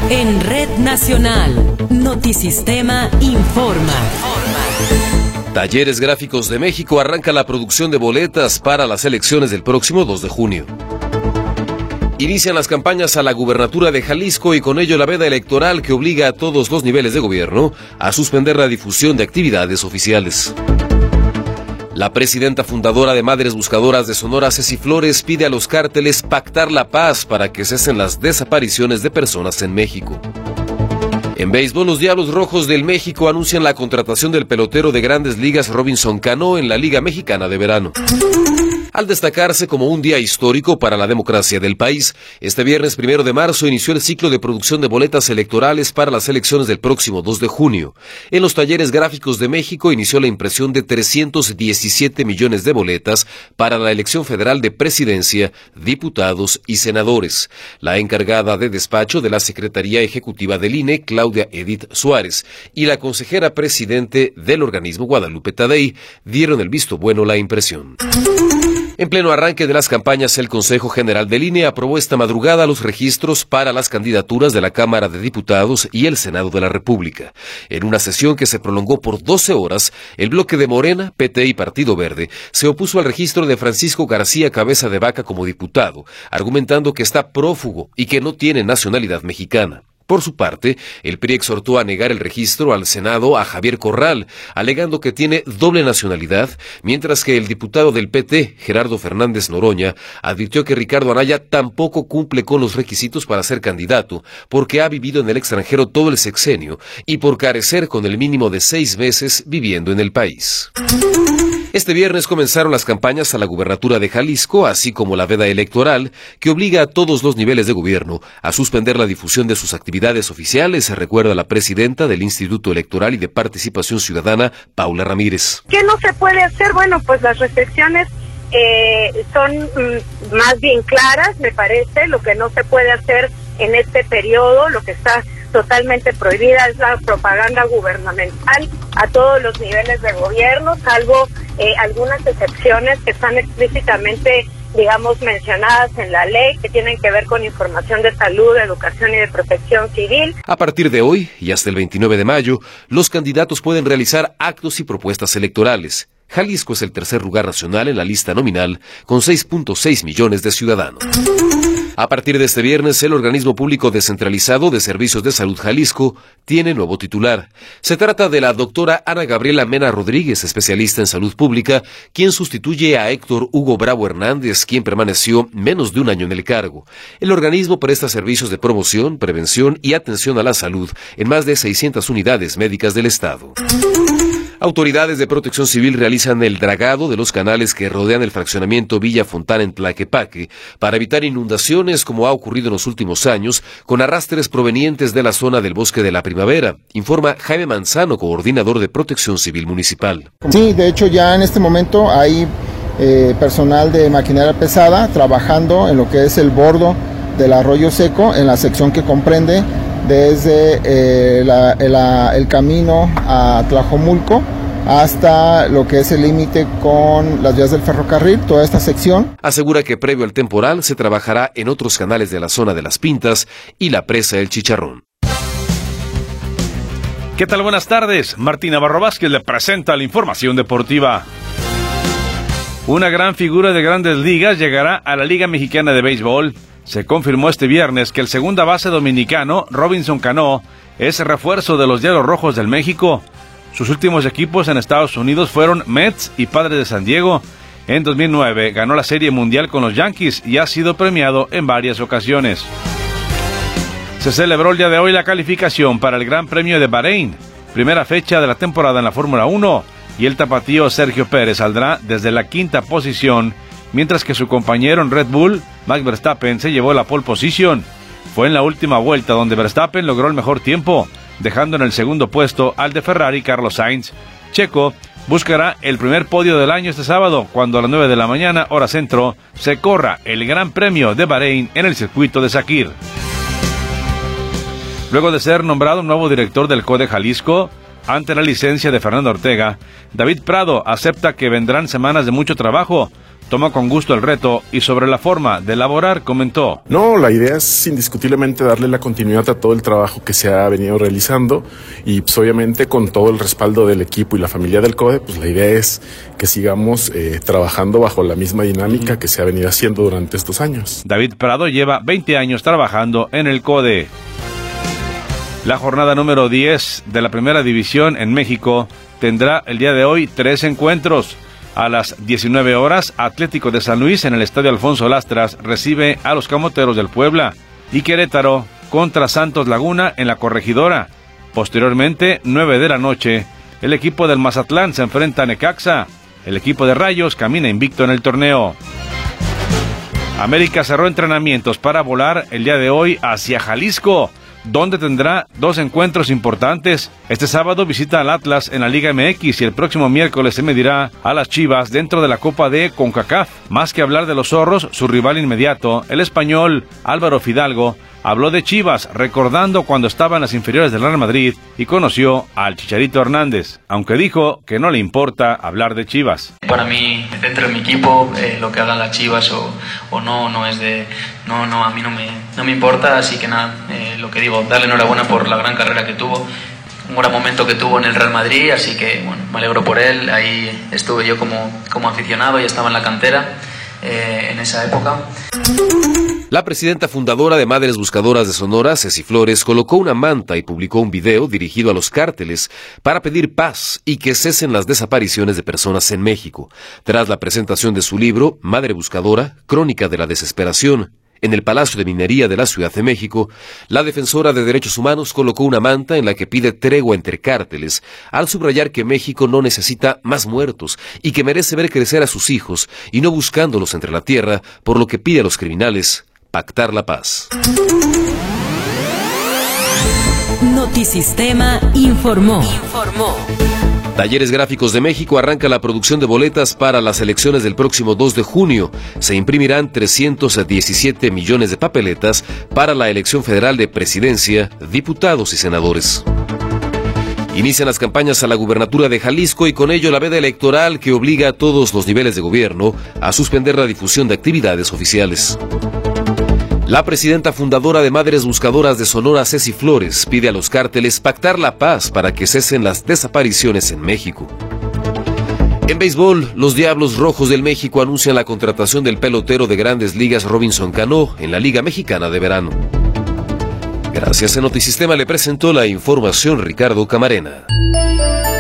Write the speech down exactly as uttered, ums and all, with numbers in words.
En Red Nacional, Notisistema informa. Talleres Gráficos de México arranca la producción de boletas para las elecciones del próximo dos de junio. Inician las campañas a la gubernatura de Jalisco y con ello la veda electoral que obliga a todos los niveles de gobierno a suspender la difusión de actividades oficiales. La presidenta fundadora de Madres Buscadoras de Sonora, Ceci Flores, pide a los cárteles pactar la paz para que cesen las desapariciones de personas en México. En béisbol, los Diablos Rojos del México anuncian la contratación del pelotero de Grandes Ligas Robinson Cano en la Liga Mexicana de Verano. Al destacarse como un día histórico para la democracia del país, este viernes primero de marzo inició el ciclo de producción de boletas electorales para las elecciones del próximo dos de junio. En los Talleres Gráficos de México inició la impresión de trescientos diecisiete millones de boletas para la elección federal de presidencia, diputados y senadores. La encargada de despacho de la Secretaría Ejecutiva del I N E, Claudia Edith Suárez, y la consejera presidente del organismo, Guadalupe Tadei, dieron el visto bueno a la impresión. En pleno arranque de las campañas, el Consejo General del I N E aprobó esta madrugada los registros para las candidaturas de la Cámara de Diputados y el Senado de la República. En una sesión que se prolongó por doce horas, el bloque de Morena, P T y Partido Verde se opuso al registro de Francisco García Cabeza de Vaca como diputado, argumentando que está prófugo y que no tiene nacionalidad mexicana. Por su parte, el P R I exhortó a negar el registro al Senado a Javier Corral, alegando que tiene doble nacionalidad, mientras que el diputado del P T, Gerardo Fernández Noroña, advirtió que Ricardo Anaya tampoco cumple con los requisitos para ser candidato, porque ha vivido en el extranjero todo el sexenio y por carecer con el mínimo de seis meses viviendo en el país. Este viernes comenzaron las campañas a la gubernatura de Jalisco, así como la veda electoral, que obliga a todos los niveles de gobierno a suspender la difusión de sus actividades oficiales, se recuerda la presidenta del Instituto Electoral y de Participación Ciudadana, Paula Ramírez. ¿Qué no se puede hacer? Bueno, pues las restricciones eh, son mm, más bien claras, me parece. Lo que no se puede hacer en este periodo, lo que está totalmente prohibida es la propaganda gubernamental a todos los niveles de gobierno, salvo eh, algunas excepciones que están explícitamente, digamos, mencionadas en la ley, que tienen que ver con información de salud, de educación y de protección civil. A partir de hoy y hasta el veintinueve de mayo, los candidatos pueden realizar actos y propuestas electorales. Jalisco es el tercer lugar nacional en la lista nominal, con seis punto seis millones de ciudadanos. A partir de este viernes, el Organismo Público Descentralizado de Servicios de Salud Jalisco tiene nuevo titular. Se trata de la doctora Ana Gabriela Mena Rodríguez, especialista en salud pública, quien sustituye a Héctor Hugo Bravo Hernández, quien permaneció menos de un año en el cargo. El organismo presta servicios de promoción, prevención y atención a la salud en más de seiscientas unidades médicas del Estado. Autoridades de Protección Civil realizan el dragado de los canales que rodean el fraccionamiento Villa Fontana en Tlaquepaque para evitar inundaciones como ha ocurrido en los últimos años con arrastres provenientes de la zona del Bosque de la Primavera, informa Jaime Manzano, coordinador de Protección Civil Municipal. Sí, de hecho ya en este momento hay eh, personal de maquinaria pesada trabajando en lo que es el bordo del arroyo seco, en la sección que comprende desde eh, la, la, el camino a Tlajomulco hasta lo que es el límite con las vías del ferrocarril, toda esta sección. Asegura que previo al temporal se trabajará en otros canales de la zona de Las Pintas y la presa El Chicharrón. ¿Qué tal? Buenas tardes. Martín Navarro Vázquez le presenta la información deportiva. Una gran figura de Grandes Ligas llegará a la Liga Mexicana de Béisbol. Se confirmó este viernes que el segunda base dominicano, Robinson Cano, es refuerzo de los Diablos Rojos del México. Sus últimos equipos en Estados Unidos fueron Mets y Padres de San Diego. En dos mil nueve ganó la Serie Mundial con los Yankees y ha sido premiado en varias ocasiones. Se celebró el día de hoy la calificación para el Gran Premio de Bahrein, primera fecha de la temporada en la Fórmula uno, y el tapatío Sergio Pérez saldrá desde la quinta posición, mientras que su compañero en Red Bull, Max Verstappen, se llevó la pole position. Fue en la última vuelta donde Verstappen logró el mejor tiempo, dejando en el segundo puesto al de Ferrari, Carlos Sainz. Checo buscará el primer podio del año este sábado, cuando a las nueve de la mañana, hora centro, se corra el Gran Premio de Bahrein en el circuito de Sakir. Luego de ser nombrado nuevo director del C O D E Jalisco, ante la licencia de Fernando Ortega, David Prado acepta que vendrán semanas de mucho trabajo, toma con gusto el reto y sobre la forma de elaborar comentó. No, la idea es indiscutiblemente darle la continuidad a todo el trabajo que se ha venido realizando y pues, obviamente con todo el respaldo del equipo y la familia del CODE, pues la idea es que sigamos eh, trabajando bajo la misma dinámica que se ha venido haciendo durante estos años. David Prado lleva veinte años trabajando en el CODE. La jornada número diez de la Primera División en México tendrá el día de hoy tres encuentros. A las diecinueve horas, Atlético de San Luis en el Estadio Alfonso Lastras recibe a los Camoteros del Puebla y Querétaro contra Santos Laguna en la Corregidora. Posteriormente, nueve de la noche, el equipo del Mazatlán se enfrenta a Necaxa. El equipo de Rayos camina invicto en el torneo. América cerró entrenamientos para volar el día de hoy hacia Jalisco, donde tendrá dos encuentros importantes. Este sábado visita al Atlas en la Liga M X y el próximo miércoles se medirá a las Chivas dentro de la Copa de CONCACAF. Más que hablar de los zorros, su rival inmediato, el español Álvaro Fidalgo, habló de Chivas, recordando cuando estaba en las inferiores del Real Madrid y conoció al Chicharito Hernández, aunque dijo que no le importa hablar de Chivas. Para mí, dentro de mi equipo, eh, lo que hagan las Chivas o, o no, no es de... No, no, a mí no me, no me importa, así que nada, eh, lo que digo, darle enhorabuena por la gran carrera que tuvo, un gran momento que tuvo en el Real Madrid, así que bueno, me alegro por él, ahí estuve yo como, como aficionado y estaba en la cantera eh, en esa época. La presidenta fundadora de Madres Buscadoras de Sonora, Ceci Flores, colocó una manta y publicó un video dirigido a los cárteles para pedir paz y que cesen las desapariciones de personas en México. Tras la presentación de su libro, Madre Buscadora, Crónica de la Desesperación, en el Palacio de Minería de la Ciudad de México, la defensora de derechos humanos colocó una manta en la que pide tregua entre cárteles, al subrayar que México no necesita más muertos y que merece ver crecer a sus hijos y no buscándolos entre la tierra, por lo que pide a los criminales pactar la paz. Notisistema informó. Informó. Talleres Gráficos de México arranca la producción de boletas para las elecciones del próximo dos de junio. Se imprimirán trescientos diecisiete millones de papeletas para la elección federal de presidencia, diputados y senadores. Inician las campañas a la gubernatura de Jalisco y con ello la veda electoral que obliga a todos los niveles de gobierno a suspender la difusión de actividades oficiales. La presidenta fundadora de Madres Buscadoras de Sonora, Ceci Flores, pide a los cárteles pactar la paz para que cesen las desapariciones en México. En béisbol, los Diablos Rojos del México anuncian la contratación del pelotero de Grandes Ligas Robinson Cano en la Liga Mexicana de Verano. Gracias a Notisistema le presentó la información Ricardo Camarena.